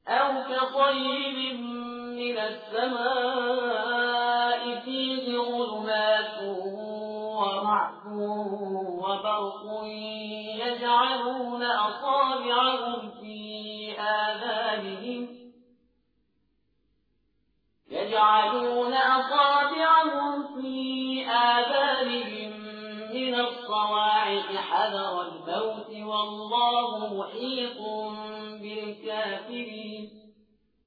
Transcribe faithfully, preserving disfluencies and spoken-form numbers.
أو كصيب من السماء فيه ظلمات ورعد وبرق يجعلون أصابعهم في آذانهم يجعلون أصابعهم في آذانهم من الصواعق حذر الموت والله محيط بالكافرين